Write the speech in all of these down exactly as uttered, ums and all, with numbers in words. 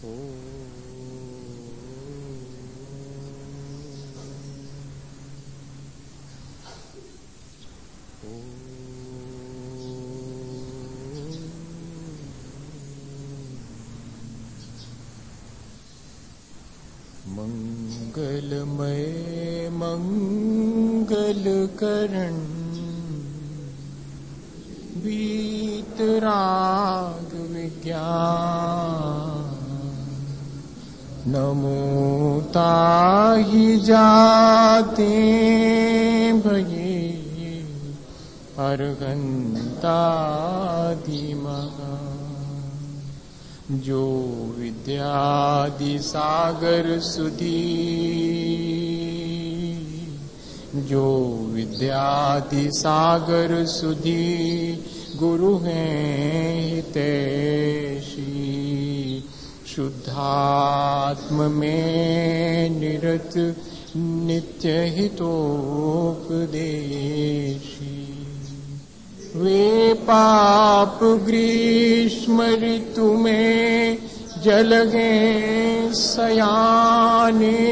मंगलमय मंगलकरण वीतराग विज्ञान नमो ताहि जाते भये अर्हन्ताधिमः जो विद्यादि सागर सुधी जो विद्यादि सागर सुधी गुरु हैं हितैषी शुद्धात्म में निरत नित्य हितोपदेशी वे पाप ग्रीष्म ऋतु में जलगे सयाने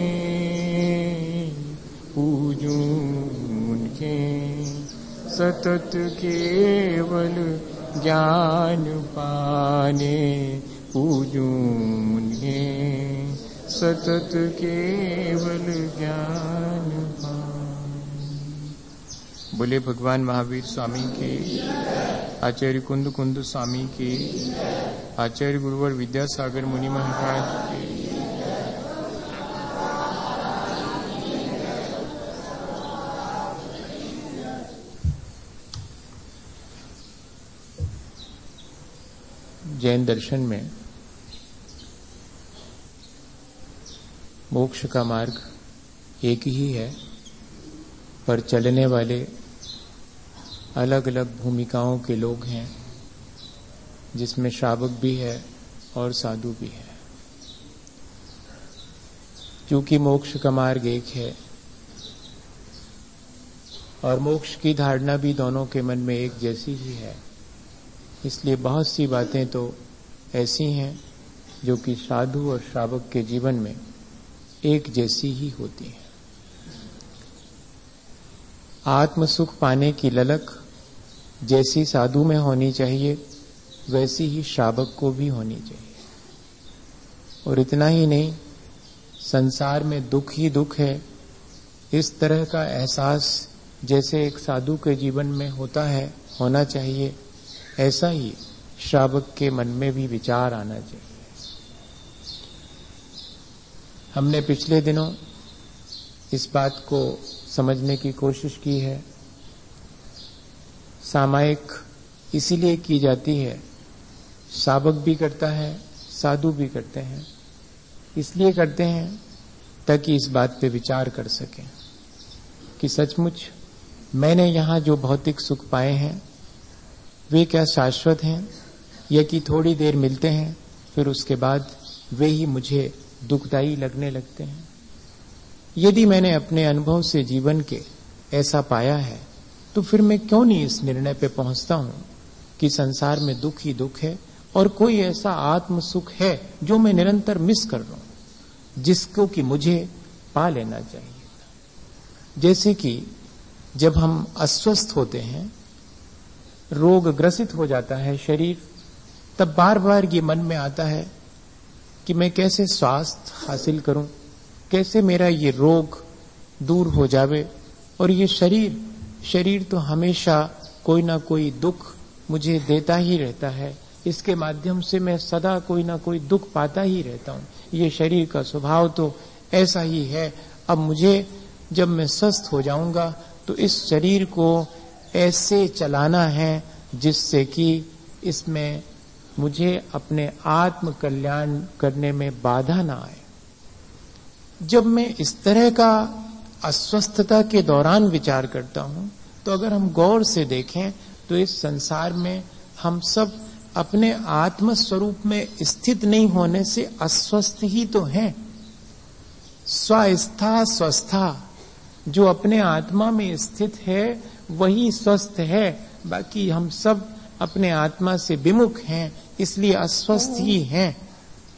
पूजूं उनके सतत केवल ज्ञान पाने पूजूं उनके सतत केवल ज्ञान पाने। बोले भगवान महावीर स्वामी के, आचार्य कुंद कुंद स्वामी के, आचार्य गुरुवर विद्यासागर मुनि महाराज के। जैन दर्शन में मोक्ष का मार्ग एक ही है, पर चलने वाले अलग अलग भूमिकाओं के लोग हैं, जिसमें श्रावक भी है और साधु भी है। क्योंकि मोक्ष का मार्ग एक है और मोक्ष की धारणा भी दोनों के मन में एक जैसी ही है, इसलिए बहुत सी बातें तो ऐसी हैं जो कि साधु और श्रावक के जीवन में एक जैसी ही होती हैं। आत्म सुख पाने की ललक जैसी साधु में होनी चाहिए, वैसी ही श्रावक को भी होनी चाहिए। और इतना ही नहीं, संसार में दुख ही दुख है, इस तरह का एहसास जैसे एक साधु के जीवन में होता है, होना चाहिए, ऐसा ही श्रावक के मन में भी विचार आना चाहिए। हमने पिछले दिनों इस बात को समझने की कोशिश की है। सामायिक इसीलिए की जाती है, श्रावक भी करता है, साधु भी करते हैं। इसलिए करते हैं ताकि इस बात पे विचार कर सकें कि सचमुच मैंने यहां जो भौतिक सुख पाए हैं वे क्या शाश्वत हैं, या कि थोड़ी देर मिलते हैं फिर उसके बाद वे ही मुझे दुखदायी लगने लगते हैं। यदि मैंने अपने अनुभव से जीवन के ऐसा पाया है, तो फिर मैं क्यों नहीं इस निर्णय पे पहुंचता हूं कि संसार में दुख ही दुख है और कोई ऐसा आत्म सुख है जो मैं निरंतर मिस कर रहा हूं, जिसको कि मुझे पा लेना चाहिए। जैसे कि जब हम अस्वस्थ होते हैं, रोग ग्रसित हो जाता है शरीर, तब बार बार ये मन में आता है कि मैं कैसे स्वास्थ्य हासिल करूं, कैसे मेरा ये रोग दूर हो जावे। और ये शरीर शरीर तो हमेशा कोई ना कोई दुख मुझे देता ही रहता है, इसके माध्यम से मैं सदा कोई ना कोई दुख पाता ही रहता हूं। ये शरीर का स्वभाव तो ऐसा ही है। अब मुझे जब मैं स्वस्थ हो जाऊंगा तो इस शरीर को ऐसे चलाना है जिससे कि इसमें मुझे अपने आत्म कल्याण करने में बाधा ना आए। जब मैं इस तरह का अस्वस्थता के दौरान विचार करता हूं, तो अगर हम गौर से देखें तो इस संसार में हम सब अपने आत्म स्वरूप में स्थित नहीं होने से अस्वस्थ ही तो हैं। स्वस्था स्वस्था, जो अपने आत्मा में स्थित है वही स्वस्थ है, बाकी हम सब अपने आत्मा से विमुख हैं, इसलिए अस्वस्थ ही हैं।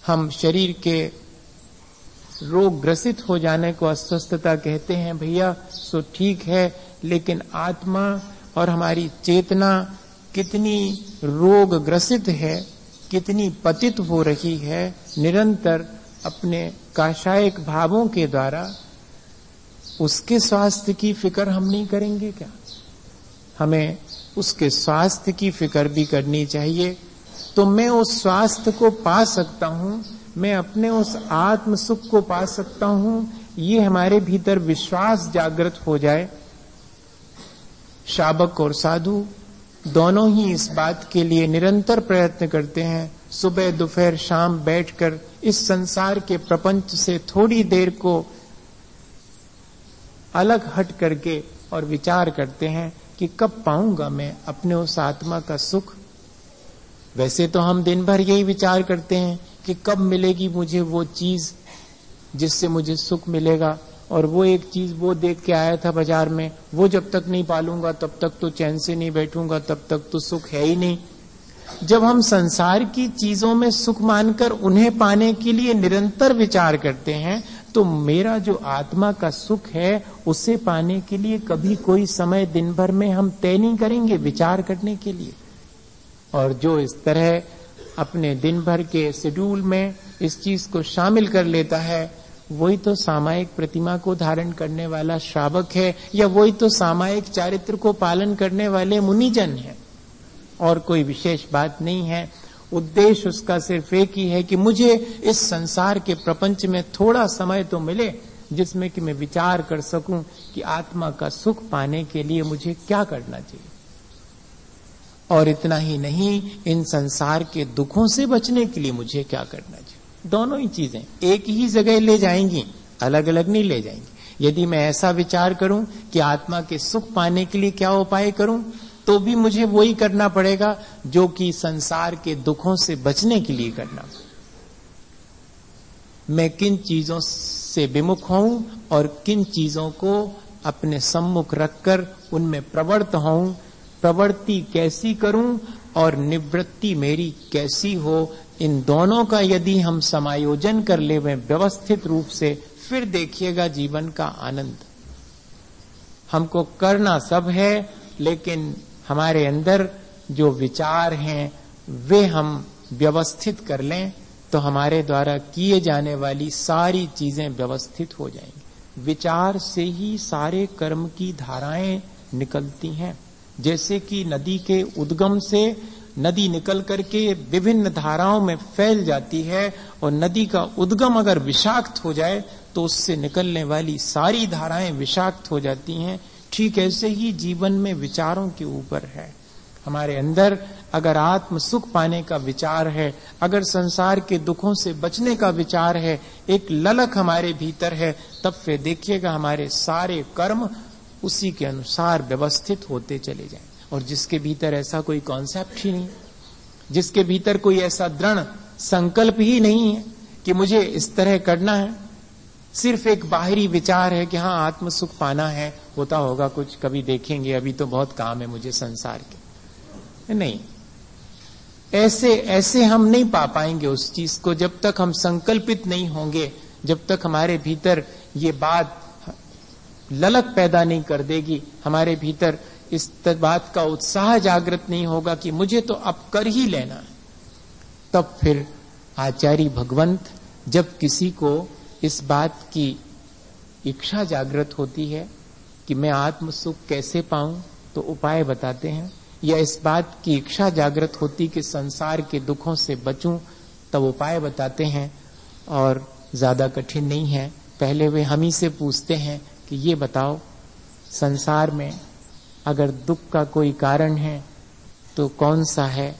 हम शरीर के रोग ग्रसित हो जाने को अस्वस्थता कहते हैं भैया, सो ठीक है, लेकिन आत्मा और हमारी चेतना कितनी रोग ग्रसित है, कितनी पतित हो रही है, निरंतर अपने काशायक भावों के द्वारा, उसके स्वास्थ्य की फिक्र हम नहीं करेंगे क्या? हमें उसके स्वास्थ्य की फिक्र भी करनी चाहिए। तो मैं उस स्वास्थ्य को पा सकता हूं, मैं अपने उस आत्म सुख को पा सकता हूं, ये हमारे भीतर विश्वास जागृत हो जाए। शाबक और साधु दोनों ही इस बात के लिए निरंतर प्रयत्न करते हैं। सुबह दोपहर शाम बैठकर इस संसार के प्रपंच से थोड़ी देर को अलग हट करके और विचार करते हैं कि कब पाऊंगा मैं अपने उस आत्मा का सुख। वैसे तो हम दिन भर यही विचार करते हैं कि कब मिलेगी मुझे वो चीज जिससे मुझे सुख मिलेगा, और वो एक चीज वो देख के आया था बाजार में, वो जब तक नहीं पालूंगा तब तक तो चैन से नहीं बैठूंगा, तब तक तो सुख है ही नहीं। जब हम संसार की चीजों में सुख मानकर उन्हें पाने के लिए निरंतर विचार करते हैं, तो मेरा जो आत्मा का सुख है उसे पाने के लिए कभी कोई समय दिन भर में हम तय नहीं करेंगे विचार करने के लिए। और जो इस तरह अपने दिन भर के शेड्यूल में इस चीज को शामिल कर लेता है, वही तो सामायिक प्रतिमा को धारण करने वाला श्रावक है, या वही तो सामायिक चारित्र को पालन करने वाले मुनिजन है। और कोई विशेष बात नहीं है। उद्देश्य उसका सिर्फ एक ही है कि मुझे इस संसार के प्रपंच में थोड़ा समय तो मिले जिसमें कि मैं विचार कर सकूं कि आत्मा का सुख पाने के लिए मुझे क्या करना चाहिए। और इतना ही नहीं, इन संसार के दुखों से बचने के लिए मुझे क्या करना चाहिए। दोनों ही चीजें एक ही जगह ले जाएंगी, अलग अलग नहीं ले जाएंगी। यदि मैं ऐसा विचार करूं कि आत्मा के सुख पाने के लिए क्या उपाय करूं, तो भी मुझे वही करना पड़ेगा जो कि संसार के दुखों से बचने के लिए करना। मैं किन चीजों से विमुख हूं और किन चीजों को अपने सम्मुख रखकर उनमें प्रवृत्त हूं, प्रवृत्ति कैसी करूं और निवृत्ति मेरी कैसी हो, इन दोनों का यदि हम समायोजन कर ले व्यवस्थित रूप से, फिर देखिएगा जीवन का आनंद। हमको करना सब है, लेकिन हमारे अंदर जो विचार हैं वे हम व्यवस्थित कर लें तो हमारे द्वारा किए जाने वाली सारी चीजें व्यवस्थित हो जाएंगी। विचार से ही सारे कर्म की धाराएं निकलती हैं। जैसे कि नदी के उद्गम से नदी निकल करके विभिन्न धाराओं में फैल जाती है, और नदी का उद्गम अगर विषाक्त हो जाए तो उससे निकलने वाली सारी धाराएं विषाक्त हो जाती हैं। ठीक ऐसे ही जीवन में विचारों के ऊपर है। हमारे अंदर अगर आत्म सुख पाने का विचार है, अगर संसार के दुखों से बचने का विचार है, एक ललक हमारे भीतर है, तब फिर देखिएगा हमारे सारे कर्म उसी के अनुसार व्यवस्थित होते चले जाएं। और जिसके भीतर ऐसा कोई कॉन्सेप्ट ही नहीं, जिसके भीतर कोई ऐसा दृढ़ संकल्प ही नहीं है कि मुझे इस तरह करना है, सिर्फ एक बाहरी विचार है कि हाँ आत्म सुख पाना है, होता होगा कुछ, कभी देखेंगे, अभी तो बहुत काम है मुझे संसार के। नहीं, ऐसे ऐसे हम नहीं पा पाएंगे उस चीज को जब तक हम संकल्पित नहीं होंगे, जब तक हमारे भीतर ये बात ललक पैदा नहीं कर देगी, हमारे भीतर इस बात का उत्साह जागृत नहीं होगा कि मुझे तो अब कर ही लेना है। तब फिर आचार्य भगवंत जब किसी को इस बात की इच्छा जागृत होती है कि मैं आत्म सुख कैसे पाऊं, तो उपाय बताते हैं, या इस बात की इच्छा जागृत होती कि संसार के दुखों से बचूं, तब उपाय बताते हैं। और ज्यादा कठिन नहीं है। पहले वे हम ही से पूछते हैं कि ये बताओ, संसार में अगर दुख का कोई कारण है तो कौन सा है?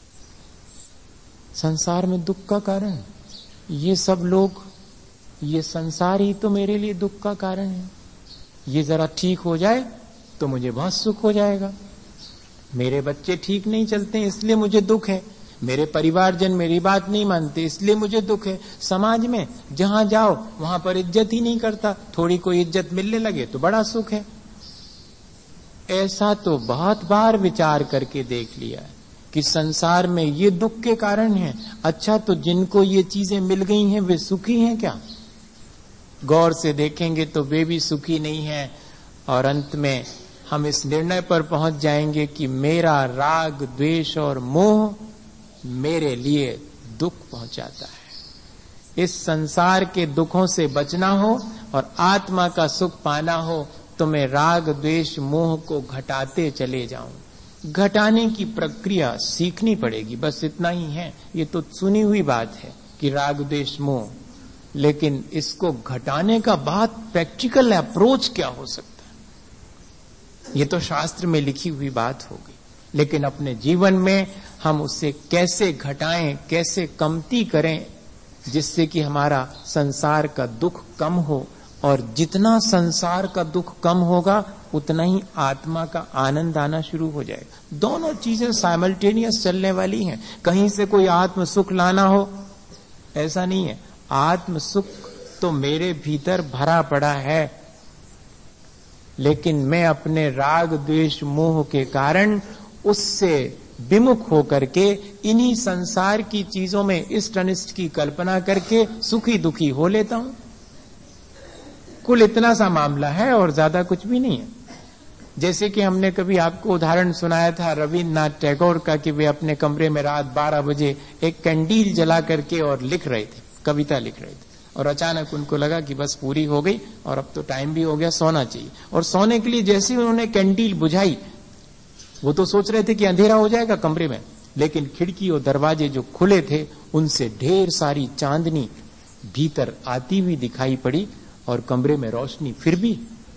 संसार में दुख का कारण ये सब लोग, ये संसार ही तो मेरे लिए दुख का कारण है। ये जरा ठीक हो जाए तो मुझे बहुत सुख हो जाएगा। मेरे बच्चे ठीक नहीं चलते इसलिए मुझे दुख है, मेरे परिवारजन मेरी बात नहीं मानते इसलिए मुझे दुख है, समाज में जहां जाओ वहां पर इज्जत ही नहीं करता, थोड़ी कोई इज्जत मिलने लगे तो बड़ा सुख है। ऐसा तो बहुत बार विचार करके देख लिया है कि संसार में ये दुख के कारण है। अच्छा, तो जिनको ये चीजें मिल गई हैं वे सुखी हैं क्या? गौर से देखेंगे तो वे भी सुखी नहीं हैं। और अंत में हम इस निर्णय पर पहुंच जाएंगे कि मेरा राग, द्वेष और मोह मेरे लिए दुख पहुंचाता है। इस संसार के दुखों से बचना हो और आत्मा का सुख पाना हो तो मैं राग, द्वेष, मोह को घटाते चले जाऊं। घटाने की प्रक्रिया सीखनी पड़ेगी, बस इतना ही है। ये तो सुनी हुई बात है कि राग, द्वेष, मोह, लेकिन इसको घटाने का बहुत प्रैक्टिकल अप्रोच क्या हो सकता है? ये तो शास्त्र में लिखी हुई बात होगी, लेकिन अपने जीवन में हम उसे कैसे घटाएं, कैसे कमती करें, जिससे कि हमारा संसार का दुख कम हो। और जितना संसार का दुख कम होगा उतना ही आत्मा का आनंद आना शुरू हो जाएगा। दोनों चीजें साइमल्टेनियस चलने वाली हैं। कहीं से कोई आत्म सुख लाना हो ऐसा नहीं है। आत्म सुख तो मेरे भीतर भरा पड़ा है, लेकिन मैं अपने राग, द्वेष, मोह के कारण उससे विमुख होकर के इन्हीं संसार की चीजों में इष्ट अनिष्ट की कल्पना करके सुखी दुखी हो लेता हूं। कुल इतना सा मामला है और ज्यादा कुछ भी नहीं है। जैसे कि हमने कभी आपको उदाहरण सुनाया था रविन्द्रनाथ टैगोर का कि वे अपने कमरे में रात बारह बजे एक कैंडील जला करके और लिख रहे थे, कविता लिख रहे थे। और अचानक उनको लगा कि बस पूरी हो गई और अब तो टाइम भी हो गया, सोना चाहिए। और सोने के लिए जैसे ही उन्होंने कैंडील बुझाई, वो तो सोच रहे थे कि अंधेरा हो जाएगा कमरे में, लेकिन खिड़की और दरवाजे जो खुले थे उनसे ढेर सारी चांदनी भीतर आती हुई दिखाई पड़ी और कमरे में रोशनी फिर भी।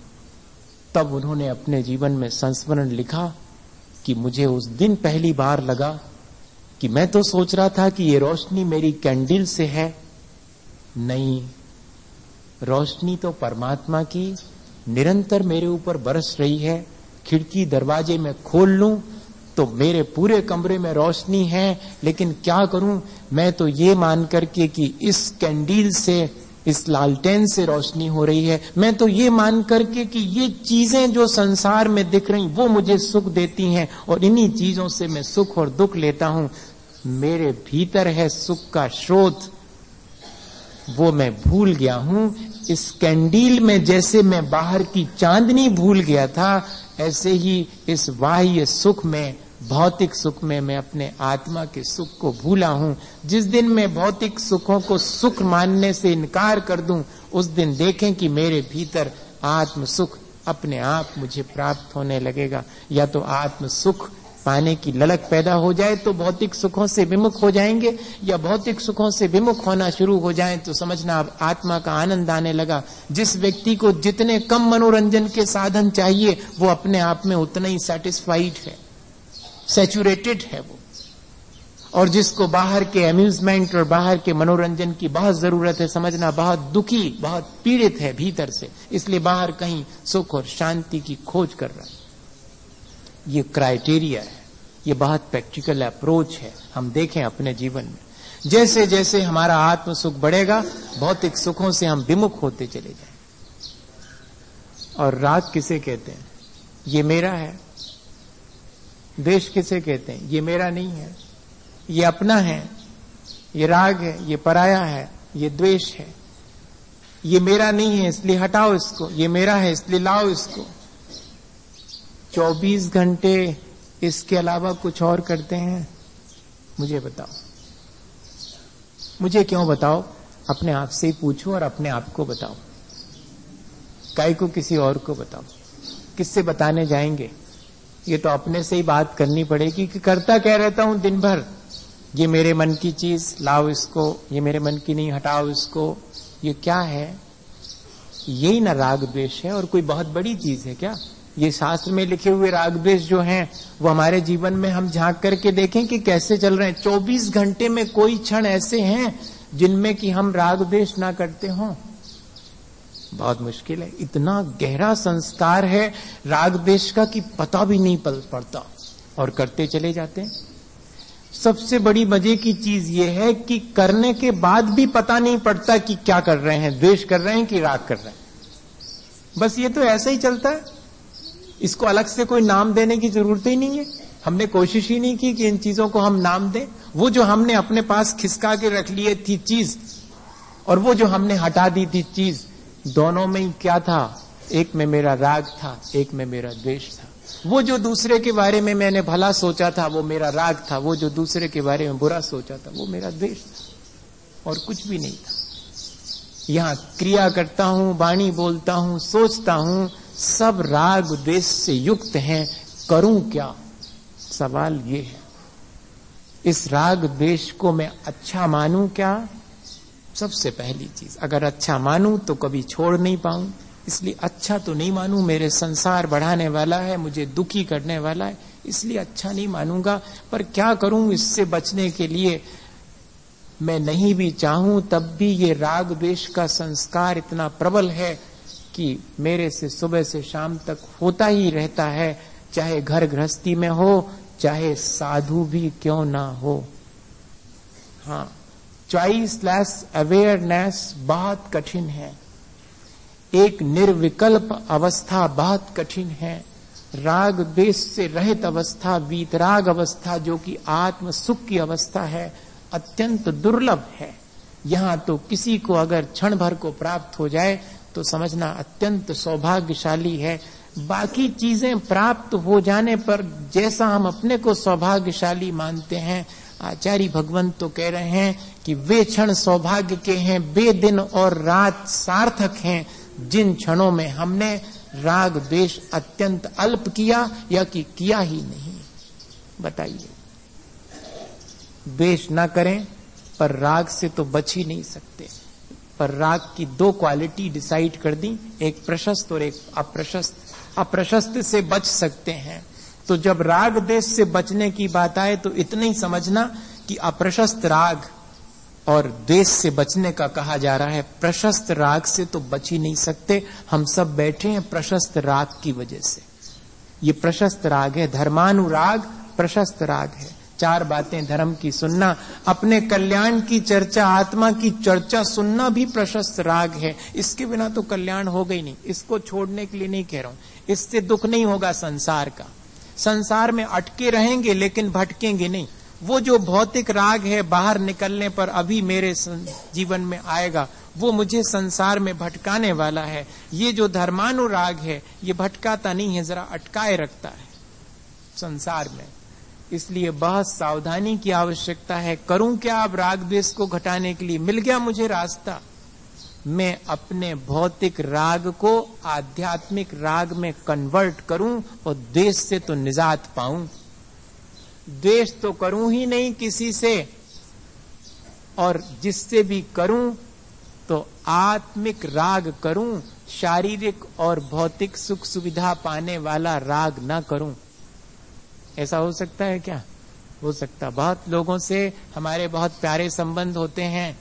तब उन्होंने अपने जीवन में संस्मरण लिखा कि मुझे उस दिन पहली बार लगा कि मैं तो सोच रहा था कि ये रोशनी मेरी कैंडल से है, नहीं, रोशनी तो परमात्मा की निरंतर मेरे ऊपर बरस रही है। खिड़की दरवाजे में खोल लूं तो मेरे पूरे कमरे में रोशनी है, लेकिन क्या करूं, मैं तो ये मान करके कि इस कैंडल से, इस लालटेन से रोशनी हो रही है, मैं तो ये मान करके कि ये चीजें जो संसार में दिख रही वो मुझे सुख देती हैं और इन्हीं चीजों से मैं सुख और दुख लेता हूं। मेरे भीतर है सुख का स्रोत, वो मैं भूल गया हूं। इस कैंडील में जैसे मैं बाहर की चांदनी भूल गया था, ऐसे ही इस बाह्य सुख में, भौतिक सुख में मैं अपने आत्मा के सुख को भूला हूं। जिस दिन मैं भौतिक सुखों को सुख मानने से इनकार कर दूं, उस दिन देखें कि मेरे भीतर आत्म सुख अपने आप मुझे प्राप्त होने लगेगा। या तो आत्म सुख पाने की ललक पैदा हो जाए तो भौतिक सुखों से विमुख हो जाएंगे, या भौतिक सुखों से विमुख होना शुरू हो जाए तो समझना अब आत्मा का आनंद आने लगा। जिस व्यक्ति को जितने कम मनोरंजन के साधन चाहिए वो अपने आप में उतना ही सेटिस्फाइड है, सैचुरेटेड है वो। और जिसको बाहर के अम्यूजमेंट और बाहर के मनोरंजन की बहुत जरूरत है, समझना बहुत दुखी, बहुत पीड़ित है भीतर से, इसलिए बाहर कहीं सुख और शांति की खोज कर रहा है। ये क्राइटेरिया है, ये बहुत प्रैक्टिकल अप्रोच है। हम देखें अपने जीवन में, जैसे जैसे हमारा आत्म सुख बढ़ेगा भौतिक सुखों से हम विमुख होते चले जाएं। और राग किसे कहते हैं? ये मेरा है। द्वेष किसे कहते हैं? ये मेरा नहीं है, ये अपना है। ये राग है, ये पराया है, ये द्वेष है। ये मेरा नहीं है इसलिए हटाओ इसको, ये मेरा है इसलिए लाओ इसको। चौबीस घंटे इसके अलावा कुछ और करते हैं? मुझे बताओ, मुझे क्यों बताओ? अपने आप से ही पूछो और अपने आप को बताओ। काय को किसी और को बताओ? किससे बताने जाएंगे? ये तो अपने से ही बात करनी पड़ेगी कि करता क्या रहता हूं दिन भर, ये मेरे मन की चीज, लाओ इसको, ये मेरे मन की नहीं, हटाओ इसको। ये क्या है? यही ना राग द्वेष है, और कोई बहुत बड़ी चीज है क्या? ये शास्त्र में लिखे हुए राग द्वेष जो हैं वो हमारे जीवन में हम झांक करके देखें कि कैसे चल रहे हैं। चौबीस घंटे में कोई क्षण ऐसे हैं जिनमें कि हम राग द्वेष ना करते हों? बहुत मुश्किल है। इतना गहरा संस्कार है राग द्वेष का कि पता भी नहीं पड़ता और करते चले जाते हैं। सबसे बड़ी मजे की चीज ये है कि करने के बाद भी पता नहीं पड़ता कि क्या कर रहे हैं, द्वेष कर रहे हैं कि राग कर रहे हैं। बस ये तो ऐसे ही चलता है, इसको अलग से कोई नाम देने की जरूरत ही नहीं है। हमने कोशिश ही नहीं की कि इन चीजों को हम नाम दें। वो जो हमने अपने पास खिसका के रख लिए थी चीज और वो जो हमने हटा दी थी चीज, दोनों में ही क्या था? एक में मेरा राग था, एक में मेरा द्वेष था। वो जो दूसरे के बारे में मैंने भला सोचा था वो मेरा राग था, वो जो दूसरे के बारे में बुरा सोचा था वो मेरा द्वेष था, और कुछ भी नहीं था। यहां क्रिया करता हूं, वाणी बोलता हूं, सोचता हूं, सब राग द्वेष से युक्त हैं। करूं क्या? सवाल ये है, इस राग द्वेष को मैं अच्छा मानूं क्या? सबसे पहली चीज, अगर अच्छा मानूं तो कभी छोड़ नहीं पाऊं, इसलिए अच्छा तो नहीं मानूं। मेरे संसार बढ़ाने वाला है, मुझे दुखी करने वाला है, इसलिए अच्छा नहीं मानूंगा। पर क्या करूं इससे बचने के लिए? मैं नहीं भी चाहूं तब भी ये राग द्वेष का संस्कार इतना प्रबल है कि मेरे से सुबह से शाम तक होता ही रहता है, चाहे घर गृहस्थी में हो, चाहे साधु भी क्यों ना हो। हाँ, चॉइसलेस अवेयरनेस बहुत कठिन है, एक निर्विकल्प अवस्था बहुत कठिन है। राग द्वेष से रहित अवस्था, वीतराग अवस्था, जो कि आत्म सुख की अवस्था है, अत्यंत दुर्लभ है। यहां तो किसी को अगर क्षण भर को प्राप्त हो जाए तो समझना अत्यंत सौभाग्यशाली है। बाकी चीजें प्राप्त हो जाने पर जैसा हम अपने को सौभाग्यशाली मानते हैं, आचार्य भगवंत तो कह रहे हैं कि वे क्षण सौभाग्य के हैं, वे दिन और रात सार्थक हैं जिन क्षणों में हमने राग द्वेष अत्यंत अल्प किया या कि किया ही नहीं। बताइए, द्वेष ना करें पर राग से तो बच ही नहीं सकते। पर राग की दो क्वालिटी डिसाइड कर दी, एक प्रशस्त और एक अप्रशस्त। अप्रशस्त से बच सकते हैं, तो जब राग द्वेष से बचने की बात आए तो इतना ही समझना कि अप्रशस्त राग और द्वेष से बचने का कहा जा रहा है। प्रशस्त राग से तो बच ही नहीं सकते। हम सब बैठे हैं प्रशस्त राग की वजह से। ये प्रशस्त राग है, धर्मानुराग प्रशस्त राग है। चार बातें धर्म की सुनना, अपने कल्याण की चर्चा, आत्मा की चर्चा सुनना भी प्रशस्त राग है। इसके बिना तो कल्याण होगा ही नहीं। इसको छोड़ने के लिए नहीं कह रहा हूं, इससे दुख नहीं होगा संसार का। संसार में अटके रहेंगे लेकिन भटकेंगे नहीं। वो जो भौतिक राग है बाहर निकलने पर अभी मेरे जीवन में आएगा, वो मुझे संसार में भटकाने वाला है। ये जो धर्मानुराग है ये भटकाता नहीं है, जरा अटकाए रखता है संसार में। इसलिए बहुत सावधानी की आवश्यकता है। करूं क्या अब राग द्वेष को घटाने के लिए? मिल गया मुझे रास्ता, मैं अपने भौतिक राग को आध्यात्मिक राग में कन्वर्ट करूं और द्वेष से तो निजात पाऊं। द्वेष तो करूं ही नहीं किसी से, और जिससे भी करूं तो आत्मिक राग करूं, शारीरिक और भौतिक सुख सुविधा पाने वाला राग ना करूं। ऐसा हो सकता है क्या? हो सकता। बहुत लोगों से हमारे बहुत प्यारे संबंध होते हैं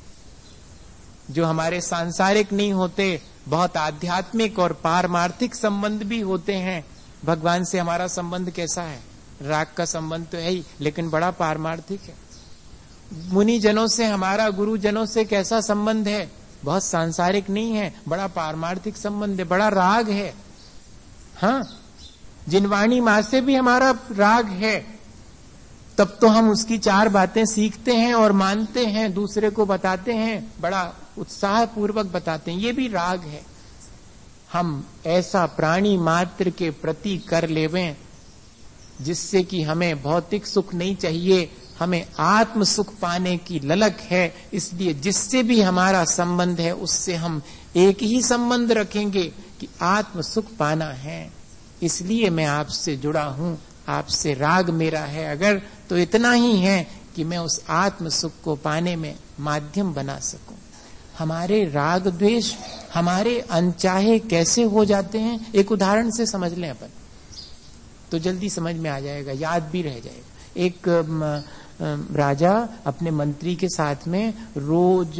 जो हमारे सांसारिक नहीं होते, बहुत आध्यात्मिक और पारमार्थिक संबंध भी होते हैं। भगवान से हमारा संबंध कैसा है? राग का संबंध तो है ही, लेकिन बड़ा पारमार्थिक है। मुनि जनों से हमारा, गुरु जनों से कैसा संबंध है? बहुत सांसारिक नहीं है, बड़ा पारमार्थिक संबंध है, बड़ा राग है। हाँ, जिनवाणी मां से भी हमारा राग है, तब तो हम उसकी चार बातें सीखते हैं और मानते हैं, दूसरे को बताते हैं, बड़ा उत्साह पूर्वक बताते हैं। ये भी राग है। हम ऐसा प्राणी मात्र के प्रति कर लेवें जिससे कि हमें भौतिक सुख नहीं चाहिए, हमें आत्म सुख पाने की ललक है। इसलिए जिससे भी हमारा संबंध है उससे हम एक ही संबंध रखेंगे कि आत्म सुख पाना है। इसलिए मैं आपसे जुड़ा हूं, आपसे राग मेरा है अगर, तो इतना ही है कि मैं उस आत्म सुख को पाने में माध्यम बना सकूं। हमारे राग द्वेष हमारे अनचाहे कैसे हो जाते हैं, एक उदाहरण से समझ लें अपन, तो जल्दी समझ में आ जाएगा, याद भी रह जाएगा। एक राजा अपने मंत्री के साथ में रोज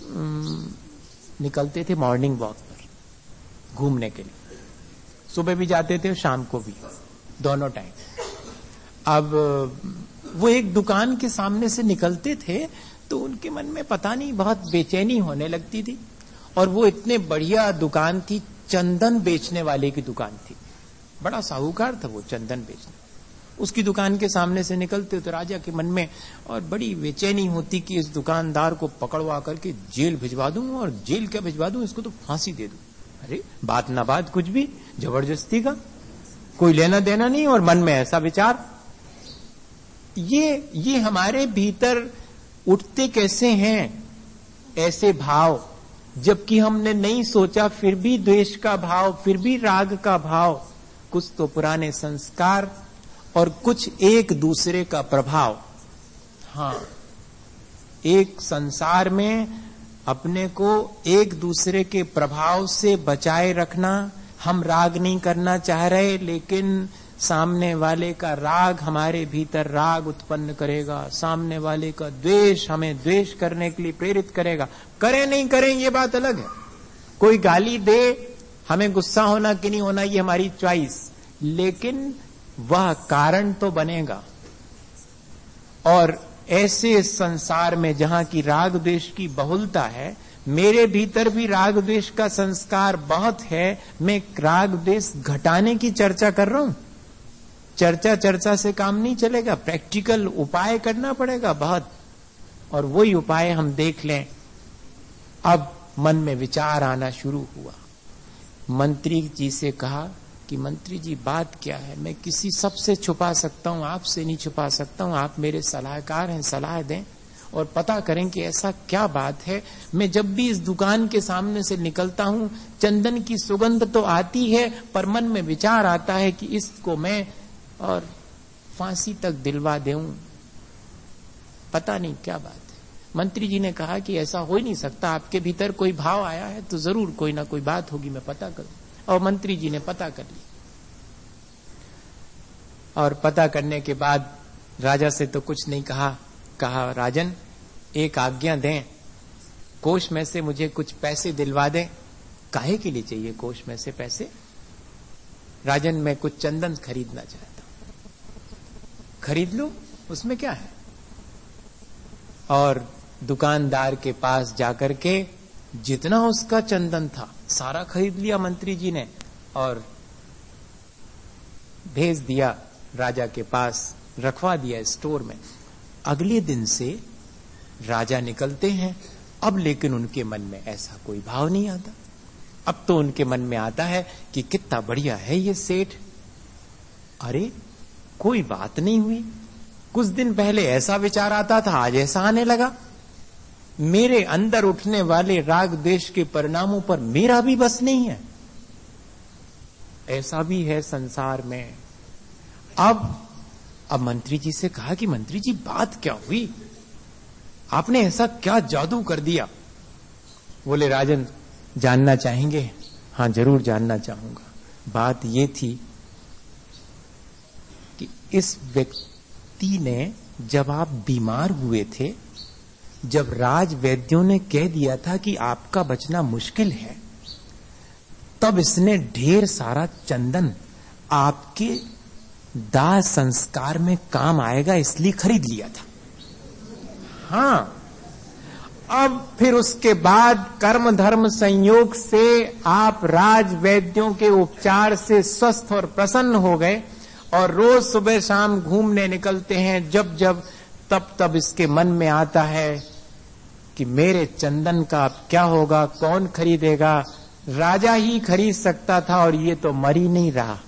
निकलते थे मॉर्निंग वॉक पर घूमने के लिए। सुबह भी जाते थे और शाम को भी, दोनों टाइम। अब वो एक दुकान के सामने से निकलते थे तो उनके मन में पता नहीं बहुत बेचैनी होने लगती थी। और वो इतने बढ़िया दुकान थी, चंदन बेचने वाले की दुकान थी, बड़ा साहूकार था वो चंदन बेचने। उसकी दुकान के सामने से निकलते तो राजा के मन में और बड़ी बेचैनी होती कि इस दुकानदार को पकड़वा करके जेल भिजवा दूं, और जेल क्या भिजवा दूं, इसको तो फांसी दे दूं। अरे बात ना बात कुछ भी जबरदस्ती का, कोई लेना देना नहीं, और मन में ऐसा विचार। ये ये हमारे भीतर उठते कैसे हैं ऐसे भाव, जबकि हमने नहीं सोचा, फिर भी द्वेष का भाव, फिर भी राग का भाव। कुछ तो पुराने संस्कार और कुछ एक दूसरे का प्रभाव। हाँ, एक संसार में अपने को एक दूसरे के प्रभाव से बचाए रखना। हम राग नहीं करना चाह रहे, लेकिन सामने वाले का राग हमारे भीतर राग उत्पन्न करेगा, सामने वाले का द्वेष हमें द्वेष करने के लिए प्रेरित करेगा। करें नहीं करें ये बात अलग है, कोई गाली दे, हमें गुस्सा होना कि नहीं होना ये हमारी चॉइस, लेकिन वह कारण तो बनेगा। और ऐसे संसार में जहां की राग द्वेष की बहुलता है, मेरे भीतर भी राग द्वेष का संस्कार बहुत है, मैं राग द्वेष घटाने की चर्चा कर रहा हूं। चर्चा चर्चा से काम नहीं चलेगा, प्रैक्टिकल उपाय करना पड़ेगा बहुत। और वही उपाय हम देख लें। अब मन में विचार आना शुरू हुआ। मंत्री जी से कहा कि मंत्री जी बात क्या है, मैं किसी सबसे छुपा सकता हूं, आपसे नहीं छुपा सकता हूं, आप मेरे सलाहकार हैं, सलाह दें और पता करें कि ऐसा क्या बात है। मैं जब भी इस दुकान के सामने से निकलता हूं, चंदन की सुगंध तो आती है, पर मन में विचार आता है कि इसको मैं और फांसी तक दिलवा दूं, पता नहीं क्या बात है। मंत्री जी ने कहा कि ऐसा हो ही नहीं सकता, आपके भीतर कोई भाव आया है तो जरूर कोई ना कोई बात होगी, मैं पता करूं। और मंत्री जी ने पता कर ली, और पता करने के बाद राजा से तो कुछ नहीं कहा। कहा राजन एक आज्ञा दें, कोष में से मुझे कुछ पैसे दिलवा दें। काहे के लिए चाहिए कोष में से पैसे? राजन मैं कुछ चंदन खरीदना चाहता हूं। खरीद लो, उसमें क्या है। और दुकानदार के पास जाकर के जितना उसका चंदन था सारा खरीद लिया मंत्री जी ने, और भेज दिया राजा के पास, रखवा दिया स्टोर में। अगले दिन से राजा निकलते हैं, अब लेकिन उनके मन में ऐसा कोई भाव नहीं आता। अब तो उनके मन में आता है कि कितना बढ़िया है ये सेठ, अरे कोई बात नहीं हुई, कुछ दिन पहले ऐसा विचार आता था, आज ऐसा आने लगा। मेरे अंदर उठने वाले राग द्वेष के परिणामों पर मेरा भी बस नहीं है। ऐसा भी है संसार में। अब अब मंत्री जी से कहा कि मंत्री जी बात क्या हुई, आपने ऐसा क्या जादू कर दिया? बोले राजन जानना चाहेंगे? हाँ जरूर जानना चाहूंगा। बात ये थी कि इस व्यक्ति ने, जब आप बीमार हुए थे, जब राज वैद्यों ने कह दिया था कि आपका बचना मुश्किल है, तब इसने ढेर सारा चंदन आपके दाह संस्कार में काम आएगा इसलिए खरीद लिया था। हाँ, अब फिर उसके बाद कर्म धर्म संयोग से आप राज वैद्यों के उपचार से स्वस्थ और प्रसन्न हो गए, और रोज सुबह शाम घूमने निकलते हैं। जब जब तब तब इसके मन में आता है कि मेरे चंदन का अब क्या होगा, कौन खरीदेगा? राजा ही खरीद सकता था और ये तो मर ही नहीं रहा।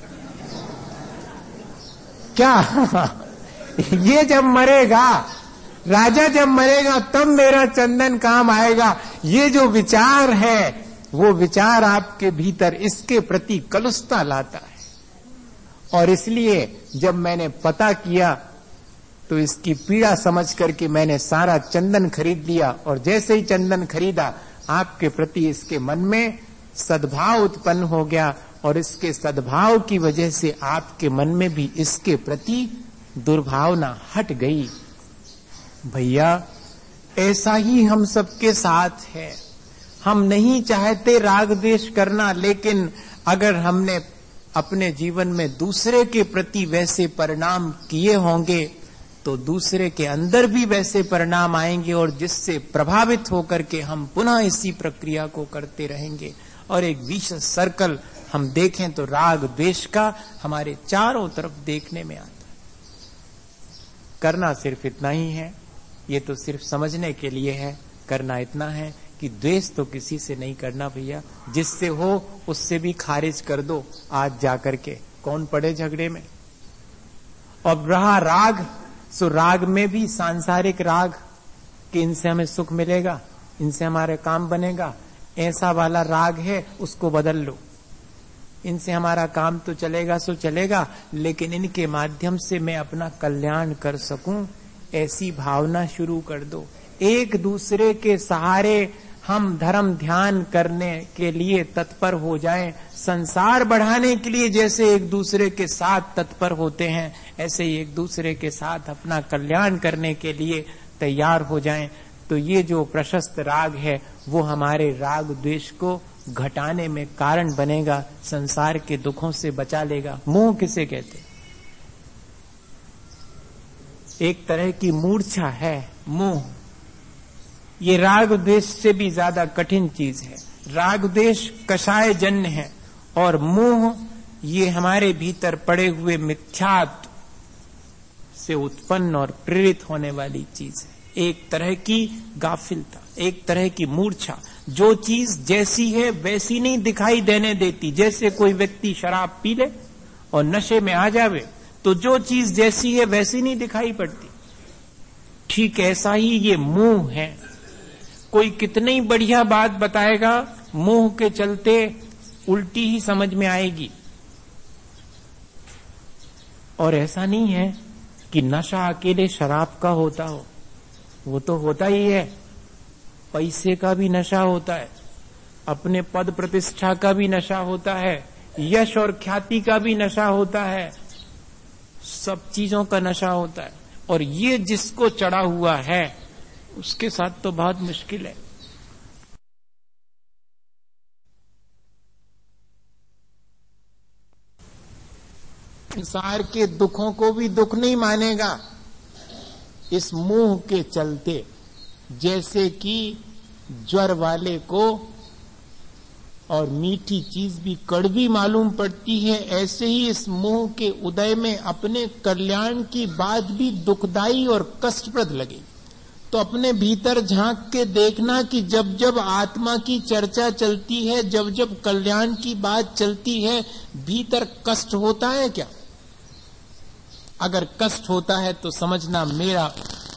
क्या ये जब मरेगा, राजा जब मरेगा तब मेरा चंदन काम आएगा। ये जो विचार है वो विचार आपके भीतर इसके प्रति कलुषता लाता है। और इसलिए जब मैंने पता किया तो इसकी पीड़ा समझ करके मैंने सारा चंदन खरीद लिया, और जैसे ही चंदन खरीदा आपके प्रति इसके मन में सद्भाव उत्पन्न हो गया, और इसके सद्भाव की वजह से आपके मन में भी इसके प्रति दुर्भावना हट गई। भैया ऐसा ही हम सबके साथ है। हम नहीं चाहते राग द्वेष करना, लेकिन अगर हमने अपने जीवन में दूसरे के प्रति वैसे परिणाम किए होंगे तो दूसरे के अंदर भी वैसे परिणाम आएंगे, और जिससे प्रभावित होकर के हम पुनः इसी प्रक्रिया को करते रहेंगे, और एक विशेष सर्कल हम देखें तो राग द्वेष का हमारे चारों तरफ देखने में आता है। करना सिर्फ इतना ही है, ये तो सिर्फ समझने के लिए है। करना इतना है कि द्वेष तो किसी से नहीं करना भैया, जिससे हो उससे भी खारिज कर दो आज जाकर के, कौन पड़े झगड़े में। और रहा राग, सो राग में भी सांसारिक राग कि इनसे हमें सुख मिलेगा, इनसे हमारे काम बनेगा, ऐसा वाला राग है, उसको बदल लो। इनसे हमारा काम तो चलेगा सो चलेगा, लेकिन इनके माध्यम से मैं अपना कल्याण कर सकूं, ऐसी भावना शुरू कर दो। एक दूसरे के सहारे हम धर्म ध्यान करने के लिए तत्पर हो जाएं, संसार बढ़ाने के लिए जैसे एक दूसरे के साथ तत्पर होते हैं, ऐसे ही एक दूसरे के साथ अपना कल्याण करने के लिए तैयार हो जाएं। तो ये जो प्रशस्त राग है वो हमारे राग द्वेष को घटाने में कारण बनेगा, संसार के दुखों से बचा लेगा। मोह किसे कहते? एक तरह की मूर्छा है मोह। ये राग द्वेष से भी ज्यादा कठिन चीज है। राग द्वेष कषाय जन्य है और मोह ये हमारे भीतर पड़े हुए मिथ्यात्व से उत्पन्न और प्रेरित होने वाली चीज है। एक तरह की गाफिलता, एक तरह की मूर्छा। जो चीज जैसी है वैसी नहीं दिखाई देने देती। जैसे कोई व्यक्ति शराब पी ले और नशे में आ जावे तो जो चीज जैसी है वैसी नहीं दिखाई पड़ती, ठीक ऐसा ही ये मोह है। कोई कितनी बढ़िया बात बताएगा, मोह के चलते उल्टी ही समझ में आएगी। और ऐसा नहीं है कि नशा अकेले शराब का होता हो, वो तो होता ही है। पैसे का भी नशा होता है, अपने पद प्रतिष्ठा का भी नशा होता है, यश और ख्याति का भी नशा होता है, सब चीजों का नशा होता है। और ये जिसको चढ़ा हुआ है उसके साथ तो बहुत मुश्किल है। संसार के दुखों को भी दुख नहीं मानेगा इस मोह के चलते। जैसे कि ज्वर वाले को और मीठी चीज भी कड़वी मालूम पड़ती है, ऐसे ही इस मोह के उदय में अपने कल्याण की बात भी दुखदाई और कष्टप्रद लगे। तो अपने भीतर झांक के देखना कि जब जब आत्मा की चर्चा चलती है, जब जब कल्याण की बात चलती है, भीतर कष्ट होता है क्या? अगर कष्ट होता है तो समझना मेरा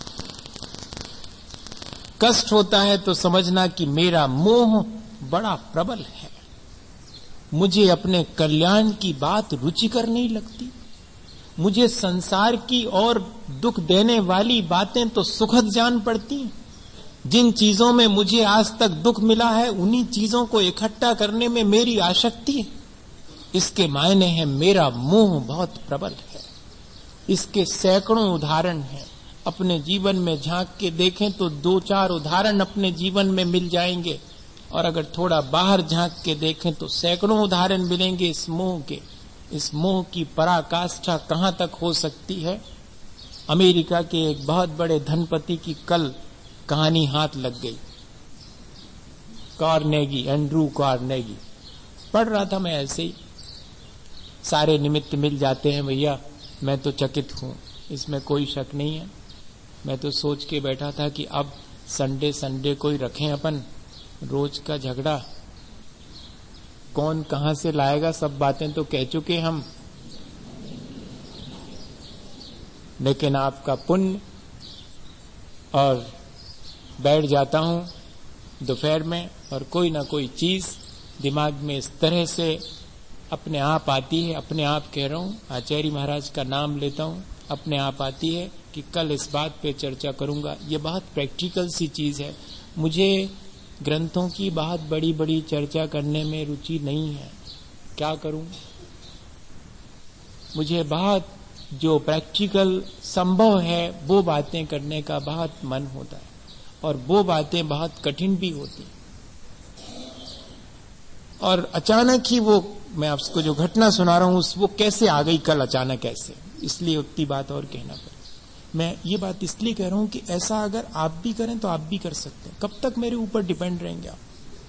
कष्ट होता है तो समझना कि मेरा मोह बड़ा प्रबल है। मुझे अपने कल्याण की बात रुचिकर नहीं लगती। मुझे संसार की और दुख देने वाली बातें तो सुखद जान पड़ती। जिन चीजों में मुझे आज तक दुख मिला है उन्हीं चीजों को इकट्ठा करने में मेरी आसक्ति है। इसके मायने हैं मेरा मोह बहुत प्रबल है। इसके सैकड़ों उदाहरण हैं। अपने जीवन में झांक के देखें तो दो चार उदाहरण अपने जीवन में मिल जाएंगे, और अगर थोड़ा बाहर झांक के देखें तो सैकड़ों उदाहरण मिलेंगे इस मोह के। इस मोह की पराकाष्ठा कहां तक हो सकती है? अमेरिका के एक बहुत बड़े धनपति की कल कहानी हाथ लग गई। Carnegie, Andrew Carnegie. पढ़ रहा था मैं ऐसे ही, सारे निमित्त मिल जाते हैं भैया। मैं तो चकित हूं, इसमें कोई शक नहीं है। मैं तो सोच के बैठा था कि अब संडे संडे कोई रखें अपन, रोज का झगड़ा कौन कहां से लाएगा, सब बातें तो कह चुके हम। लेकिन आपका पुण्य, और बैठ जाता हूं दोपहर में और कोई ना कोई चीज दिमाग में इस तरह से अपने आप आती है। अपने आप कह रहा हूं, आचार्य महाराज का नाम लेता हूं, अपने आप आती है कि कल इस बात पे चर्चा करूंगा। ये बहुत प्रैक्टिकल सी चीज है। मुझे ग्रंथों की बहुत बड़ी बड़ी चर्चा करने में रुचि नहीं है, क्या करूं? मुझे बहुत जो प्रैक्टिकल संभव है वो बातें करने का बहुत मन होता है, और वो बातें बहुत कठिन भी होती हैं। और अचानक ही वो, मैं आपको जो घटना सुना रहा हूं वो कैसे आ गई कल अचानक ऐसे, इसलिए उतनी बात और कहना पड़ा। मैं ये बात इसलिए कह रहा हूं कि ऐसा अगर आप भी करें तो आप भी कर सकते हैं। कब तक मेरे ऊपर डिपेंड रहेंगे आप?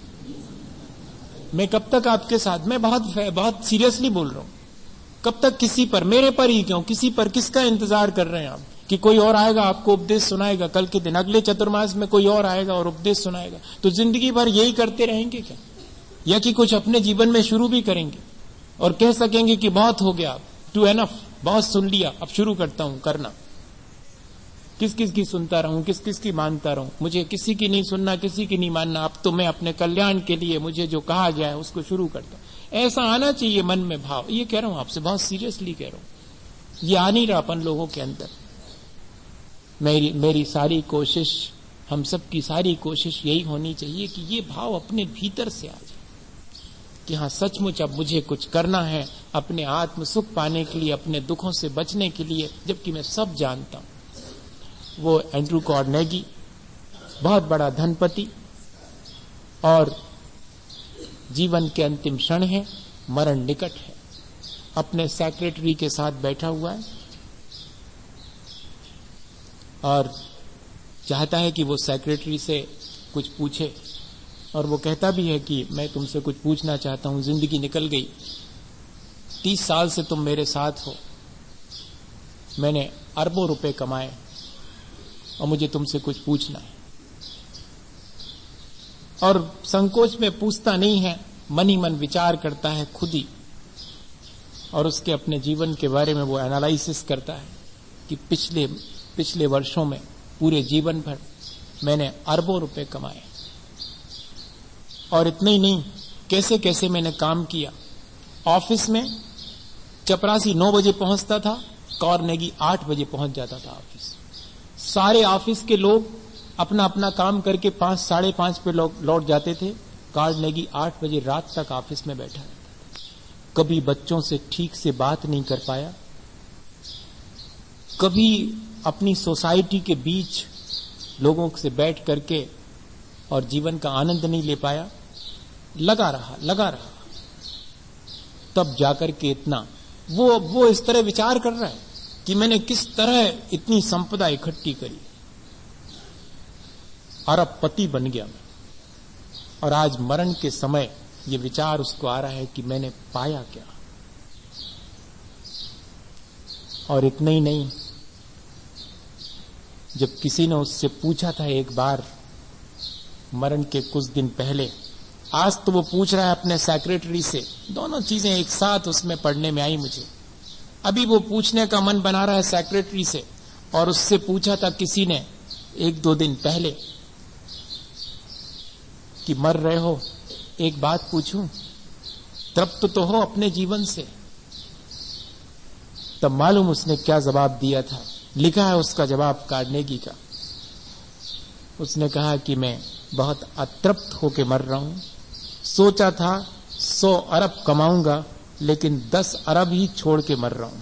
मैं कब तक आपके साथ? मैं बहुत बहुत सीरियसली बोल रहा हूं। कब तक किसी पर? मेरे पर ही क्यों, किसी पर किसका इंतजार कर रहे हैं आप? कि कोई और आएगा आपको उपदेश सुनाएगा, कल के दिन अगले चतुर्मास में कोई और आएगा और उपदेश सुनाएगा, तो जिंदगी भर यही करते रहेंगे क्या? या कि कुछ अपने जीवन में शुरू भी करेंगे और कह सकेंगे कि बहुत हो गया, टू एनफ, बहुत सुन लिया, अब शुरू करता हूं करना। किस किस की सुनता रहूं, किस किस की मानता रहूं, मुझे किसी की नहीं सुनना, किसी की नहीं मानना, अब तो मैं अपने कल्याण के लिए मुझे जो कहा जाए उसको शुरू करता हूं। ऐसा आना चाहिए मन में भाव। ये कह रहा हूं आपसे, बहुत सीरियसली कह रहा हूं। ये आ नहीं रहा अपन लोगों के अंदर। मेरी मेरी सारी कोशिश, हम सब की सारी कोशिश यही होनी चाहिए कि ये भाव अपने भीतर से आ जाए कि हाँ सचमुच अब मुझे कुछ करना है अपने आत्म सुख पाने के लिए, अपने दुखों से बचने के लिए, जबकि मैं सब जानता हूं। वो एंड्रू कार्नेगी बहुत बड़ा धनपति और जीवन के अंतिम क्षण है, मरण निकट है, अपने सेक्रेटरी के साथ बैठा हुआ है और चाहता है कि वो सेक्रेटरी से कुछ पूछे, और वो कहता भी है कि मैं तुमसे कुछ पूछना चाहता हूं, जिंदगी निकल गई, तीस साल से तुम मेरे साथ हो, मैंने अरबों रुपए कमाए और मुझे तुमसे कुछ पूछना है। और संकोच में पूछता नहीं है, मन ही मन विचार करता है खुद ही, और उसके अपने जीवन के बारे में वो एनालिसिस करता है कि पिछले पिछले वर्षों में पूरे जीवन भर मैंने अरबों रुपए कमाए, और इतना ही नहीं, कैसे कैसे मैंने काम किया। ऑफिस में चपरासी नौ बजे पहुंचता था, कार्नेगी आठ बजे पहुंच जाता था ऑफिस। सारे ऑफिस के लोग अपना अपना काम करके पांच साढ़े पांच पे लौट जाते थे, कार्नेगी आठ बजे रात तक ऑफिस में बैठा रहता था। कभी बच्चों से ठीक से बात नहीं कर पाया, कभी अपनी सोसाइटी के बीच लोगों से बैठ करके और जीवन का आनंद नहीं ले पाया, लगा रहा लगा रहा तब जाकर के इतना वो वो इस तरह विचार कर रहा है कि मैंने किस तरह इतनी संपदा इकट्ठी करी, अरबपति बन गया मैं। और आज मरण के समय ये विचार उसको आ रहा है कि मैंने पाया क्या। और इतना ही नहीं, जब किसी ने उससे पूछा था एक बार मरण के कुछ दिन पहले, आज तो वो पूछ रहा है अपने सेक्रेटरी से, दोनों चीजें एक साथ उसमें पढ़ने में आई मुझे। अभी वो पूछने का मन बना रहा है सेक्रेटरी से, और उससे पूछा था किसी ने एक दो दिन पहले कि मर रहे हो, एक बात पूछूं, तृप्त तो, तो हो अपने जीवन से? तब मालूम उसने क्या जवाब दिया था, लिखा है उसका जवाब कार्नेगी का। उसने कहा कि मैं बहुत अतृप्त होके मर रहा हूं, सोचा था सौ अरब कमाऊंगा लेकिन दस अरब ही छोड़ के मर रहा हूं।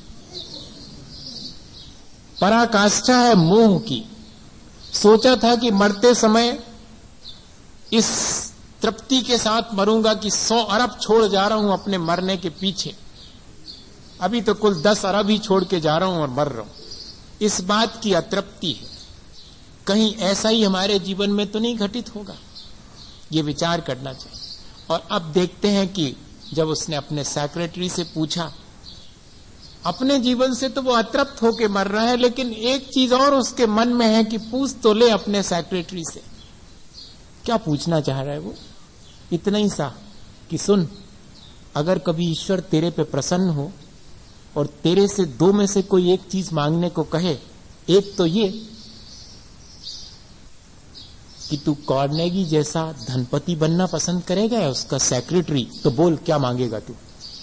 पराकाष्ठा है मोह की। सोचा था कि मरते समय इस तृप्ति के साथ मरूंगा कि सौ अरब छोड़ जा रहा हूं अपने मरने के पीछे, अभी तो कुल दस अरब ही छोड़ के जा रहा हूं और मर रहा हूं। इस बात की अतृप्ति है। कहीं ऐसा ही हमारे जीवन में तो नहीं घटित होगा, ये विचार करना चाहिए। और अब देखते हैं कि जब उसने अपने सेक्रेटरी से पूछा, अपने जीवन से तो वो अतृप्त होके मर रहा है, लेकिन एक चीज और उसके मन में है कि पूछ तो ले अपने सेक्रेटरी से। क्या पूछना चाह रहा है वो? इतना ही सा कि सुन, अगर कभी ईश्वर तेरे पे प्रसन्न हो और तेरे से दो में से कोई एक चीज मांगने को कहे, एक तो ये कि तू कार्नेगी जैसा धनपति बनना पसंद करेगा या उसका सेक्रेटरी, तो बोल क्या मांगेगा तू।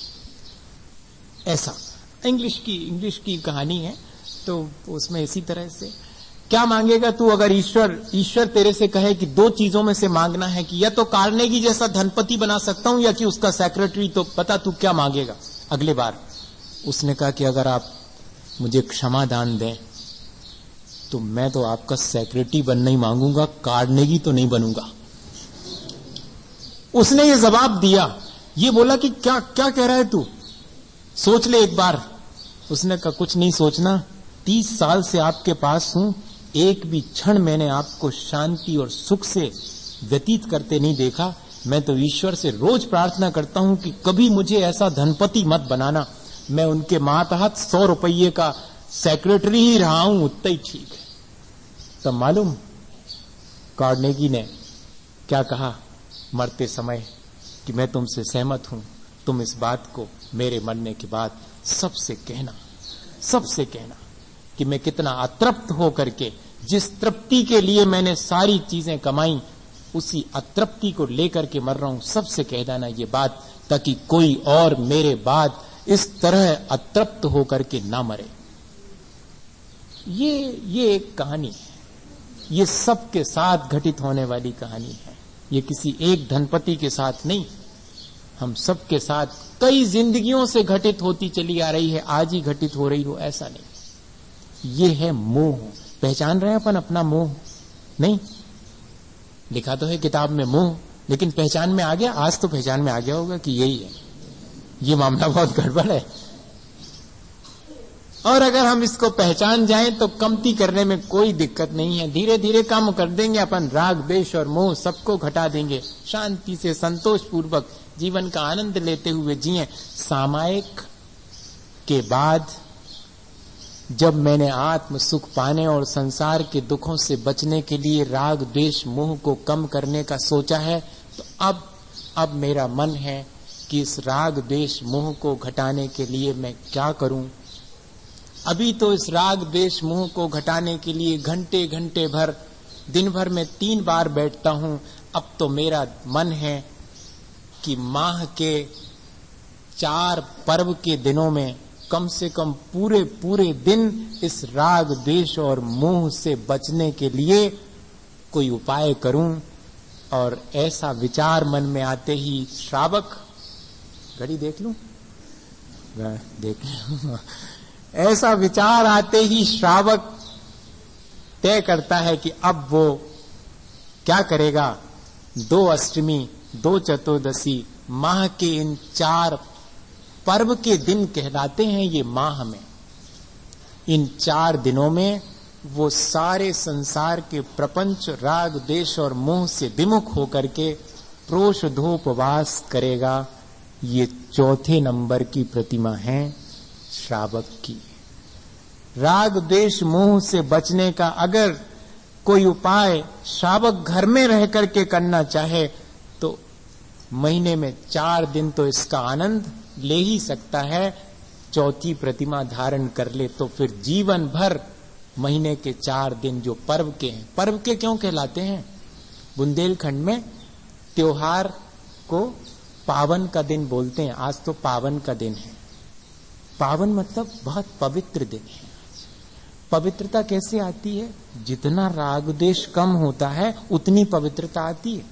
ऐसा इंग्लिश की इंग्लिश की कहानी है, तो उसमें इसी तरह से क्या मांगेगा तू अगर ईश्वर ईश्वर तेरे से कहे कि दो चीजों में से मांगना है, कि या तो कार्नेगी जैसा धनपति बना सकता हूं या कि उसका सेक्रेटरी, तो पता तू क्या मांगेगा अगले बार। उसने कहा कि अगर आप मुझे क्षमा दान दें तो मैं तो आपका सेक्रेटरी बनना ही मांगूंगा, कार्नेगी तो नहीं बनूंगा। उसने ये जवाब दिया। ये बोला कि क्या क्या कह रहा है तू, सोच ले एक बार। उसने कहा कुछ नहीं सोचना, तीस साल से आपके पास हूं, एक भी क्षण मैंने आपको शांति और सुख से व्यतीत करते नहीं देखा। मैं तो ईश्वर से रोज प्रार्थना करता हूं कि कभी मुझे ऐसा धनपति मत बनाना। मैं उनके मातहत सौ रुपये का सेक्रेटरी ही रहा हूं उतना ही ठीक है। तब मालूम कार्नेगी ने क्या कहा मरते समय कि मैं तुमसे सहमत हूं, तुम इस बात को मेरे मरने के बाद सबसे कहना, सबसे कहना कि मैं कितना अतृप्त होकर के, जिस तृप्ति के लिए मैंने सारी चीजें कमाई, उसी अतृप्ति को लेकर के मर रहा हूं, सबसे कह देना ये बात, ताकि कोई और मेरे बाद इस तरह अतृप्त होकर के ना मरे। ये ये एक कहानी है, ये सबके साथ घटित होने वाली कहानी है। ये किसी एक धनपति के साथ नहीं, हम सबके साथ कई जिंदगियों से घटित होती चली आ रही है, आज ही घटित हो रही हो ऐसा नहीं। ये है मोह। पहचान रहे हैं अपन अपना मोह? नहीं, लिखा तो है किताब में मोह, लेकिन पहचान में आ गया? आज तो पहचान में आ गया होगा कि यही है, ये मामला बहुत गड़बड़ है। और अगर हम इसको पहचान जाएं तो कमती करने में कोई दिक्कत नहीं है, धीरे धीरे कम कर देंगे अपन, राग द्वेष और मोह सबको घटा देंगे, शांति से संतोष पूर्वक जीवन का आनंद लेते हुए जिए। सामायिक के बाद जब मैंने आत्म सुख पाने और संसार के दुखों से बचने के लिए राग द्वेष मोह को कम करने का सोचा है, तो अब अब मेरा मन है कि इस राग द्वेष मोह को घटाने के लिए मैं क्या करूं। अभी तो इस राग द्वेष मोह को घटाने के लिए घंटे घंटे भर, दिन भर में तीन बार बैठता हूं। अब तो मेरा मन है कि माह के चार पर्व के दिनों में कम से कम पूरे पूरे दिन इस राग द्वेष और मोह से बचने के लिए कोई उपाय करूं। और ऐसा विचार मन में आते ही श्रावक, घड़ी देख लूं, देख लूं ऐसा विचार आते ही श्रावक तय करता है कि अब वो क्या करेगा। दो अष्टमी, दो चतुर्दशी, माह के इन चार पर्व के दिन कहलाते हैं ये माह में। इन चार दिनों में वो सारे संसार के प्रपंच, राग द्वेष और मोह से विमुख होकर के प्रोषधोपवास करेगा। ये चौथे नंबर की प्रतिमा है श्रावक की। राग द्वेष मोह से बचने का अगर कोई उपाय श्रावक घर में रह करके करना चाहे तो महीने में चार दिन तो इसका आनंद ले ही सकता है। चौथी प्रतिमा धारण कर ले तो फिर जीवन भर महीने के चार दिन जो पर्व के हैं, पर्व के क्यों कहलाते हैं? बुंदेलखंड में त्योहार को पावन का दिन बोलते हैं। आज तो पावन का दिन है। पावन मतलब बहुत पवित्र दिन है। पवित्रता कैसे आती है? जितना राग द्वेष कम होता है उतनी पवित्रता आती है।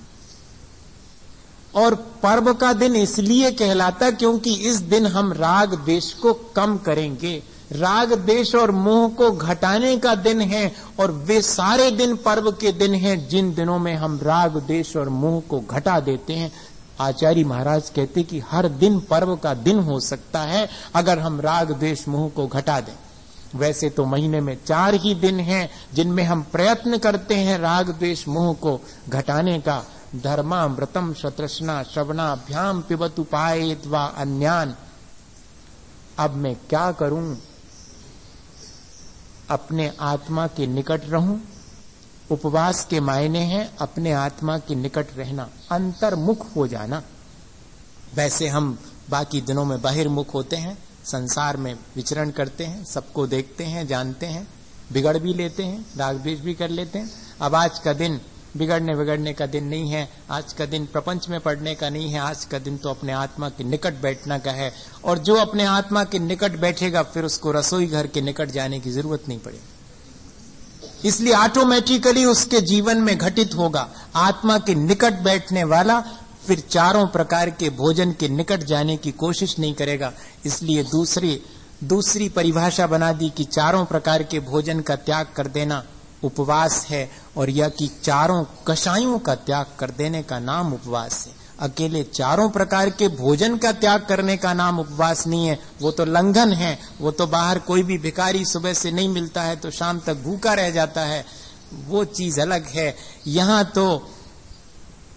और पर्व का दिन इसलिए कहलाता क्योंकि इस दिन हम राग द्वेष को कम करेंगे। राग द्वेष और मोह को घटाने का दिन है और वे सारे दिन पर्व के दिन हैं जिन दिनों में हम राग द्वेष और मोह को घटा देते हैं। आचार्य महाराज कहते कि हर दिन पर्व का दिन हो सकता है अगर हम राग द्वेष मोह को घटा दें। वैसे तो महीने में चार ही दिन हैं जिनमें हम प्रयत्न करते हैं राग द्वेष मोह को घटाने का। धर्मामृतम शतृष्णा श्रवणाभ्याम पिबतु पायेत वा अन्यान। अब मैं क्या करूं? अपने आत्मा के निकट रहूं। उपवास के मायने हैं अपने आत्मा के निकट रहना, अंतर्मुख हो जाना। वैसे हम बाकी दिनों में बहिर्मुख होते हैं, संसार में विचरण करते हैं, सबको देखते हैं, जानते हैं, बिगड़ भी लेते हैं, राग द्वेष भी कर लेते हैं। अब आज का दिन बिगड़ने बिगड़ने का दिन नहीं है, आज का दिन प्रपंच में पड़ने का नहीं है, आज का दिन तो अपने आत्मा के निकट बैठना का है। और जो अपने आत्मा के निकट बैठेगा फिर उसको रसोई घर के निकट जाने की जरूरत नहीं पड़ेगी। इसलिए ऑटोमेटिकली उसके जीवन में घटित होगा। आत्मा के निकट बैठने वाला फिर चारों प्रकार के भोजन के निकट जाने की कोशिश नहीं करेगा। इसलिए दूसरी दूसरी परिभाषा बना दी कि चारों प्रकार के भोजन का त्याग कर देना उपवास है, और यह कि चारों कषायों का त्याग कर देने का नाम उपवास है। अकेले चारों प्रकार के भोजन का त्याग करने का नाम उपवास नहीं है, वो तो लंघन है। वो तो बाहर कोई भी भिखारी सुबह से नहीं मिलता है तो शाम तक भूखा रह जाता है, वो चीज अलग है। यहां तो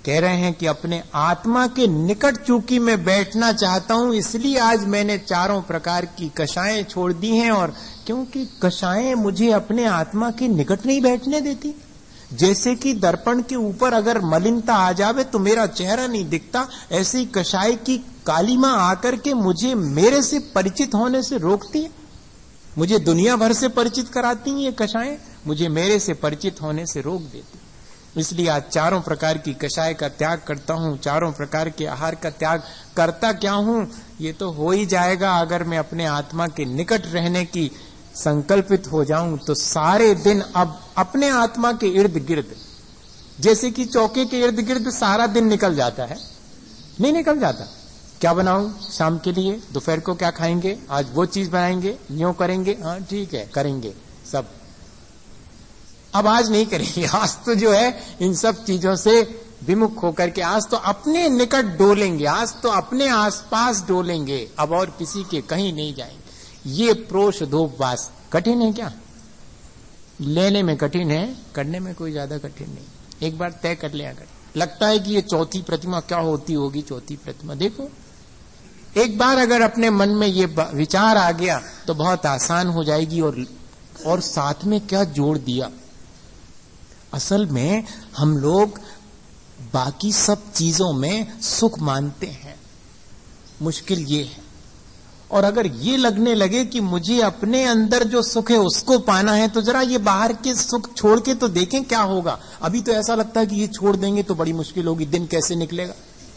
कह रहे हैं कि अपने आत्मा के निकट चूंकि मैं बैठना चाहता हूं, इसलिए आज मैंने चारों प्रकार की कषायें छोड़ दी हैं। और क्योंकि कषायें मुझे अपने आत्मा के निकट नहीं बैठने देती। जैसे कि दर्पण के ऊपर अगर मलिनता आ जावे तो मेरा चेहरा नहीं दिखता, ऐसे ही कषाय की कालीमा आकर के मुझे मेरे से परिचित होने से रोकती है। मुझे दुनिया भर से परिचित कराती हैं ये कषायें, मुझे मेरे से परिचित होने से रोक देती। इसलिए आज चारों प्रकार की कषाय का त्याग करता हूं, चारों प्रकार के आहार का त्याग करता क्या हूं, ये तो हो ही जाएगा अगर मैं अपने आत्मा के निकट रहने की संकल्पित हो जाऊं। तो सारे दिन अब अपने आत्मा के इर्द गिर्द, जैसे कि चौके के इर्द गिर्द सारा दिन निकल जाता है, नहीं निकल जाता। क्या बनाऊं शाम के लिए, दोपहर को क्या खाएंगे, आज वो चीज बनाएंगे, यूं करेंगे, हाँ ठीक है करेंगे सब। अब आज नहीं करेंगे, आज तो जो है इन सब चीजों से विमुख होकर के आज तो अपने निकट डोलेंगे, आज तो अपने आसपास डोलेंगे, अब और किसी के कहीं नहीं जाएंगे। ये प्रोषधोपवास कठिन है क्या? लेने में कठिन है, करने में कोई ज्यादा कठिन नहीं। एक बार तय कर लिया कर। लगता है कि ये चौथी प्रतिमा क्या होती होगी, चौथी प्रतिमा देखो, एक बार अगर अपने मन में ये विचार आ गया तो बहुत आसान हो जाएगी। और और साथ में क्या जोड़ दिया, असल में हम लोग बाकी सब चीजों में सुख मानते हैं, मुश्किल ये है। और अगर ये लगने लगे कि मुझे अपने अंदर जो सुख है उसको पाना है, तो जरा ये बाहर के सुख छोड़ के तो देखें क्या होगा। अभी तो ऐसा लगता है कि ये छोड़ देंगे तो बड़ी मुश्किल होगी, दिन कैसे निकलेगा,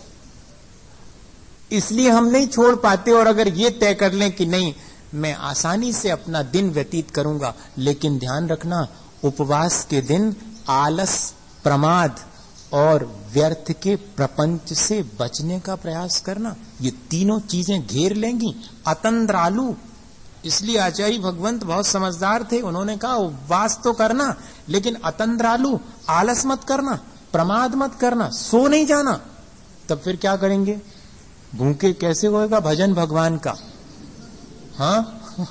इसलिए हम नहीं छोड़ पाते। और अगर ये तय कर लें कि नहीं मैं आसानी से अपना दिन व्यतीत करूंगा, लेकिन ध्यान रखना उपवास के दिन आलस, प्रमाद और व्यर्थ के प्रपंच से बचने का प्रयास करना, ये तीनों चीजें घेर लेंगी। अतंद्रालु, इसलिए आचार्य भगवंत बहुत समझदार थे, उन्होंने कहा उपवास तो करना लेकिन अतंद्रालु, आलस मत करना, प्रमाद मत करना, सो नहीं जाना। तब फिर क्या करेंगे, भूखे कैसे होएगा भजन भगवान का, हाँ।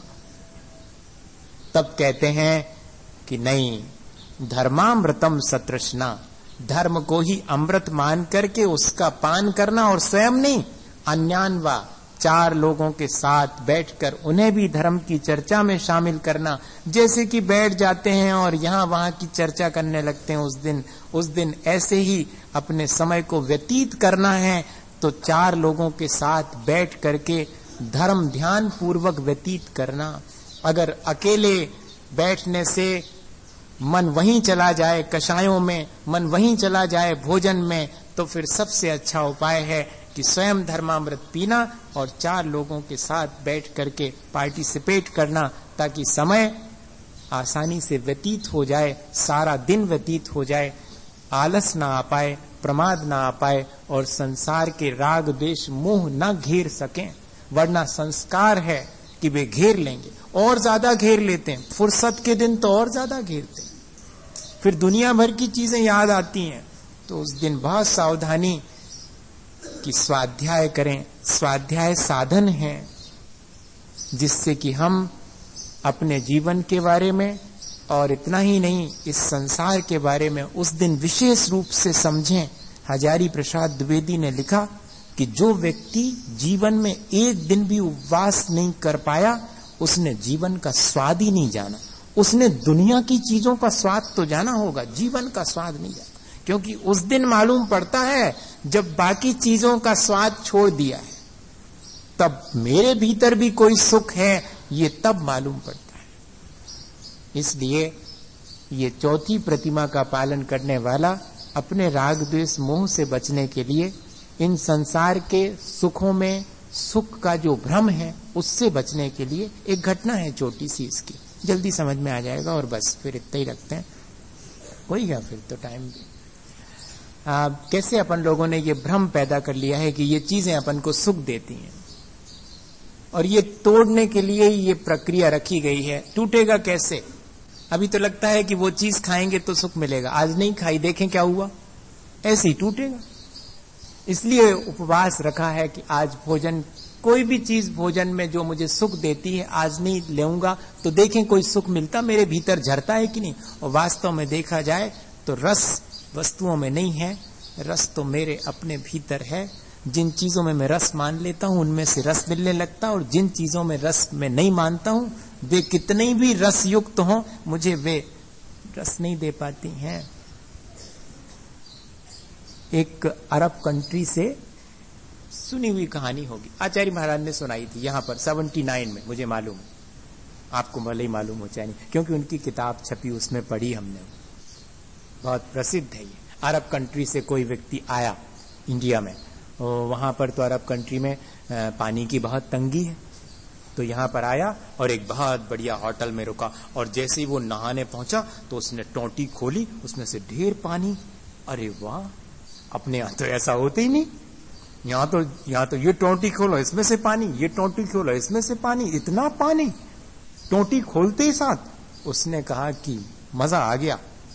तब कहते हैं कि नहीं, धर्मामृतम सतृष्णा, धर्म को ही अमृत मान करके उसका पान करना, और स्वयं नहीं अन्यान्वा, चार लोगों के साथ बैठकर उन्हें भी धर्म की चर्चा में शामिल करना। जैसे कि बैठ जाते हैं और यहां वहां की चर्चा करने लगते हैं, उस दिन उस दिन ऐसे ही अपने समय को व्यतीत करना है तो चार लोगों के साथ बैठ करके धर्म ध्यान पूर्वक व्यतीत करना। अगर अकेले बैठने से मन वहीं चला जाए, कषायों में मन वहीं चला जाए, भोजन में, तो फिर सबसे अच्छा उपाय है कि स्वयं धर्मामृत पीना और चार लोगों के साथ बैठ करके पार्टिसिपेट करना, ताकि समय आसानी से व्यतीत हो जाए, सारा दिन व्यतीत हो जाए, आलस ना आ पाए, प्रमाद ना आ पाए और संसार के राग द्वेष मोह न घेर सकें। वरना संस्कार है कि वे घेर लेंगे, और ज्यादा घेर लेते हैं, फुर्सत के दिन तो और ज्यादा घेरते हैं, फिर दुनिया भर की चीजें याद आती हैं। तो उस दिन बहुत सावधानी कि स्वाध्याय करें। स्वाध्याय साधन है जिससे कि हम अपने जीवन के बारे में और इतना ही नहीं, इस संसार के बारे में उस दिन विशेष रूप से समझें। हजारी प्रसाद द्विवेदी ने लिखा कि जो व्यक्ति जीवन में एक दिन भी उपवास नहीं कर पाया, उसने जीवन का स्वाद ही नहीं जाना। उसने दुनिया की चीजों का स्वाद तो जाना होगा, जीवन का स्वाद नहीं जाना। क्योंकि उस दिन मालूम पड़ता है जब बाकी चीजों का स्वाद छोड़ दिया है, तब मेरे भीतर भी कोई सुख है, ये तब मालूम पड़ता है। इसलिए ये चौथी प्रतिमा का पालन करने वाला अपने राग द्वेष मोह से बचने के लिए, इन संसार के सुखों में सुख का जो भ्रम है उससे बचने के लिए एक घटना है छोटी सी, इसकी जल्दी समझ में आ जाएगा। और बस फिर इतना ही रखते हैं, हो ही गया फिर तो टाइम भी। आ, कैसे अपन लोगों ने ये भ्रम पैदा कर लिया है कि ये चीजें अपन को सुख देती हैं, और ये तोड़ने के लिए ये प्रक्रिया रखी गई है। टूटेगा कैसे? अभी तो लगता है कि वो चीज खाएंगे तो सुख मिलेगा, आज नहीं खाई, देखें क्या हुआ, ऐसे ही टूटेगा। इसलिए उपवास रखा है कि आज भोजन, कोई भी चीज भोजन में जो मुझे सुख देती है आज नहीं लेऊंगा, तो देखें कोई सुख मिलता मेरे भीतर झरता है कि नहीं। और वास्तव में देखा जाए तो रस वस्तुओं में नहीं है, रस तो मेरे अपने भीतर है। जिन चीजों में मैं रस मान लेता हूं उनमें से रस मिलने लगता है, और जिन चीजों में रस मैं नहीं मानता हूं वे कितने भी रस युक्त हों मुझे वे रस नहीं दे पाती हैं। एक अरब कंट्री से सुनी हुई कहानी होगी, आचार्य महाराज ने सुनाई थी यहां पर सेवेंटी नाइन में, मुझे मालूम है, आपको भले ही मालूम हो चाहे नहीं, क्योंकि उनकी किताब छपी उसमें पढ़ी हमने, बहुत प्रसिद्ध है ये। अरब कंट्री से कोई व्यक्ति आया इंडिया में, वहां पर तो अरब कंट्री में पानी की बहुत तंगी है, तो यहां पर आया और एक बहुत बढ़िया होटल में रुका, और जैसे ही वो नहाने पहुंचा तो उसने टोंटी खोली, उसमें से ढेर पानी। अरे वाह, अपने यहां तो ऐसा होता ही नहीं, यहाँ तो यहाँ तो ये टोंटी खोलो इसमें से पानी, ये टोंटी खोलो इसमें से पानी, इतना पानी। टोंटी खोलते ही साथ उसने कहा कि मजा आ गया।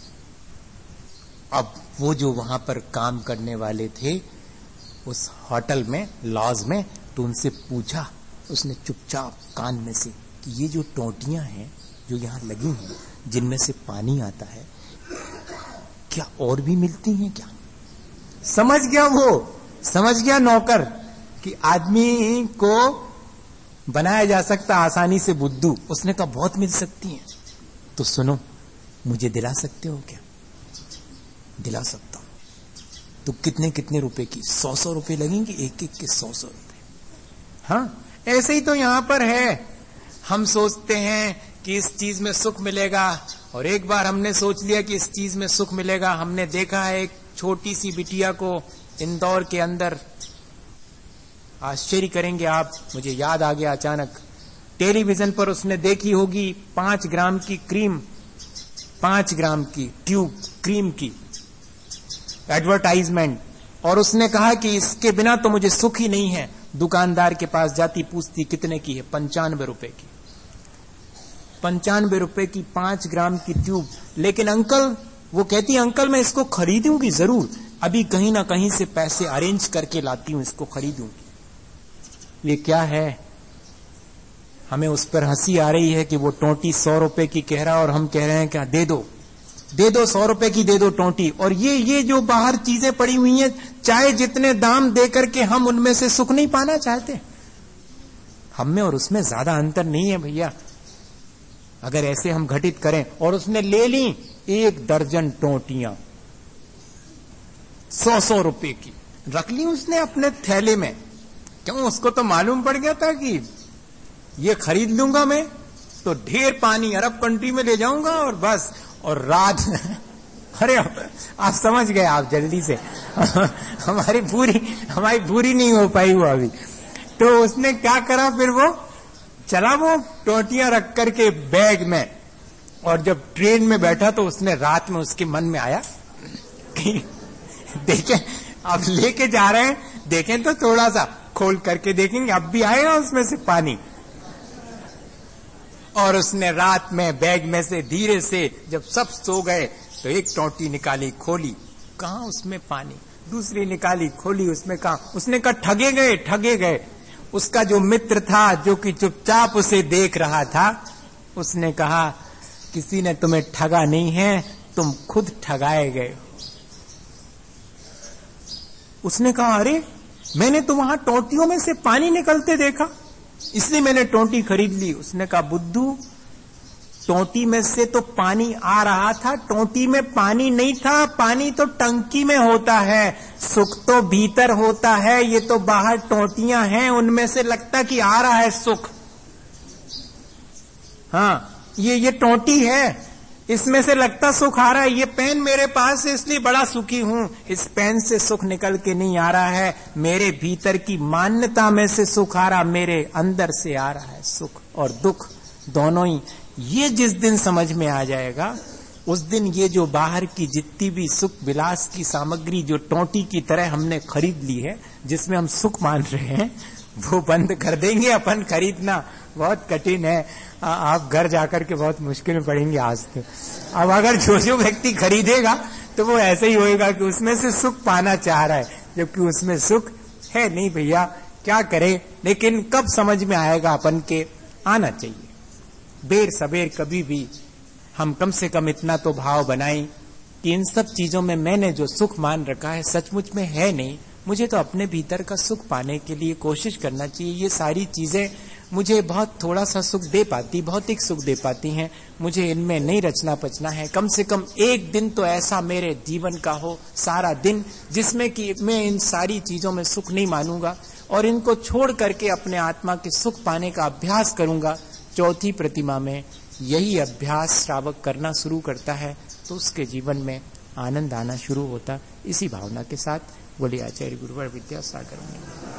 अब वो जो वहां पर काम करने वाले थे उस होटल में, लॉज में, तो उनसे पूछा उसने चुपचाप कान में से कि ये जो टोंटियां हैं जो यहाँ लगी हैं जिनमें से पानी आता है, क्या और भी मिलती हैं क्या? समझ गया वो, समझ गया नौकर कि आदमी को बनाया जा सकता आसानी से बुद्धू। उसने कहा बहुत मिल सकती हैं। तो सुनो, मुझे दिला सकते हो क्या? दिला सकता हूं। तो कितने कितने रुपए की? सौ सौ रुपए लगेंगे, एक एक के सौ सौ रुपए। हाँ, ऐसे ही तो यहां पर है। हम सोचते हैं कि इस चीज में सुख मिलेगा, और एक बार हमने सोच लिया कि इस चीज में सुख मिलेगा। हमने देखा है एक छोटी सी बिटिया को इंदौर के अंदर, आश्चर्य करेंगे आप, मुझे याद आ गया अचानक, टेलीविजन पर उसने देखी होगी पांच ग्राम की क्रीम, पांच ग्राम की ट्यूब क्रीम की एडवर्टाइजमेंट, और उसने कहा कि इसके बिना तो मुझे सुख ही नहीं है। दुकानदार के पास जाती, पूछती कितने की है? पंचानवे रुपए की। पंचानवे रुपए की पांच ग्राम की ट्यूब। लेकिन अंकल, वो कहती अंकल मैं इसको खरीदूंगी जरूर, अभी कहीं ना कहीं से पैसे अरेंज करके लाती हूं, इसको खरीदूंगी। ये क्या है? हमें उस पर हंसी आ रही है कि वो टोंटी सौ रुपए की कह रहा, और हम कह रहे हैं क्या दे दो, दे दो सौ रुपए की, दे दो टोंटी। और ये ये जो बाहर चीजें पड़ी हुई हैं, चाहे जितने दाम दे करके हम उनमें से सुख नहीं पाना चाहते। हम में और उसमें ज्यादा अंतर नहीं है भैया। अगर ऐसे हम घटित करें, और उसने ले ली एक दर्जन टोंटियां सौ सौ रुपए की, रख ली उसने अपने थैले में। क्यों? उसको तो मालूम पड़ गया था कि ये खरीद लूंगा मैं तो ढेर पानी अरब कंट्री में ले जाऊंगा, और बस, और रात अरे आप समझ गए, आप जल्दी से हमारी पूरी हमारी पूरी नहीं हो पाई वो अभी। तो उसने क्या करा, फिर वो चला वो टोंटियां रख करके बैग में, और जब ट्रेन में बैठा तो उसने रात में उसके मन में आया कि देखें अब लेके जा रहे हैं, देखें तो थोड़ा सा खोल करके देखेंगे, अब भी आएगा उसमें से पानी। और उसने रात में बैग में से धीरे से, जब सब सो गए, तो एक टोंटी निकाली, खोली, कहां उसमें पानी। दूसरी निकाली, खोली, उसमें कहां। उसने कहा ठगे गए, ठगे गए। उसका जो मित्र था, जो कि चुपचाप उसे देख रहा था, उसने कहा किसी ने तुम्हें ठगा नहीं है, तुम खुद ठगाए गए। उसने कहा अरे, मैंने तो वहां टोंटियों में से पानी निकलते देखा, इसलिए मैंने टोंटी खरीद ली। उसने कहा बुद्धू, टोंटी में से तो पानी आ रहा था, टोंटी में पानी नहीं था, पानी तो टंकी में होता है, सुख तो भीतर होता है, ये तो बाहर टोंटियां हैं, उनमें से लगता कि आ रहा है सुख। हाँ, ये ये टोंटी है, इसमें से लगता सुख आ रहा है। ये पेन मेरे पास है इसलिए बड़ा सुखी हूं, इस पेन से सुख निकल के नहीं आ रहा है, मेरे भीतर की मान्यता में से सुख आ रहा, मेरे अंदर से आ रहा है सुख और दुख दोनों ही। ये जिस दिन समझ में आ जाएगा, उस दिन ये जो बाहर की जितनी भी सुख विलास की सामग्री जो टोंटी की तरह हमने खरीद ली है, जिसमें हम सुख मान रहे हैं, वो बंद कर देंगे अपन खरीदना। बहुत कठिन है, आ, आप घर जाकर के बहुत मुश्किल में पड़ेंगे आज तो। अब अगर जो जो व्यक्ति खरीदेगा तो वो ऐसे ही होएगा कि उसमें से सुख पाना चाह रहा है, जबकि उसमें सुख है नहीं भैया, क्या करे। लेकिन कब समझ में आएगा अपन के, आना चाहिए। देर सबेर कभी भी हम कम से कम इतना तो भाव बनाएं कि इन सब चीजों में मैंने जो सुख मान रखा है सचमुच में है नहीं, मुझे तो अपने भीतर का सुख पाने के लिए कोशिश करना चाहिए। ये सारी चीजें मुझे बहुत थोड़ा सा सुख दे पाती, भौतिक सुख दे पाती हैं, मुझे इनमें नहीं रचना पचना है। कम से कम एक दिन तो ऐसा मेरे जीवन का हो, सारा दिन, जिसमें कि मैं इन सारी चीजों में सुख नहीं मानूंगा और इनको छोड़ करके अपने आत्मा के सुख पाने का अभ्यास करूंगा। चौथी प्रतिमा में यही अभ्यास श्रावक करना शुरू करता है तो उसके जीवन में आनंद आना शुरू होता। इसी भावना के साथ बोलिए आचार्य गुरुवर विद्यासागर।